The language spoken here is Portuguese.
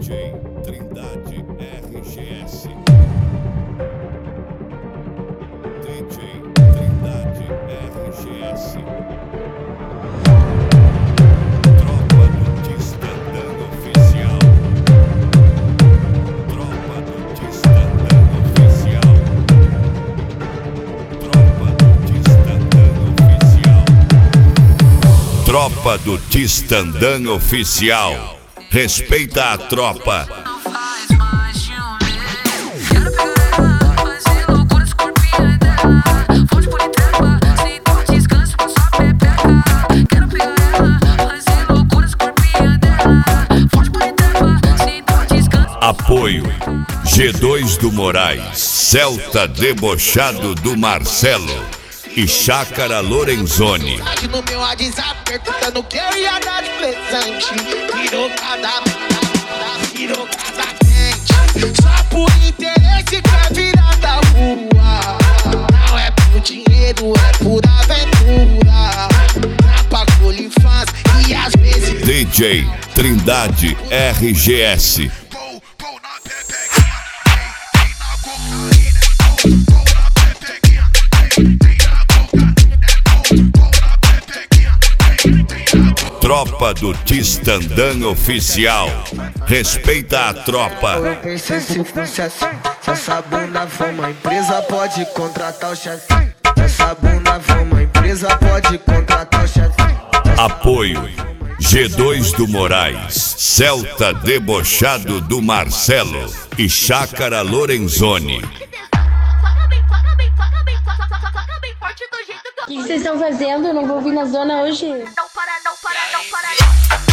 DJ Trindade RGS. DJ Trindade RGS. Tropa do Tistandão Oficial. Tropa do Tistandão Oficial. Tropa do Tistandão Oficial. Tropa do Tistandão Oficial. Respeita a tropa. Apoio G2 do Moraes, Celta Debochado do Marcelo e Chácara Lorenzoni. No meu WhatsApp perguntando que eu ia dar de presente. Virou cada dente. Só por interesse quer virar da rua. Não é por dinheiro, é por aventura. Trapa, colifaz e às vezes DJ Trindade RGS. Tropa do Tistandão Oficial. Respeita a tropa. Eu pensei se fosse assim. Se essa bunda for uma empresa, pode contratar o chefe. Se essa bunda for uma empresa, pode contratar o chefe. Apoio G2 do Moraes, Celta Debochado do Marcelo e Chácara Lorenzoni. O que vocês estão fazendo? Eu não vou vir na zona hoje. Não para.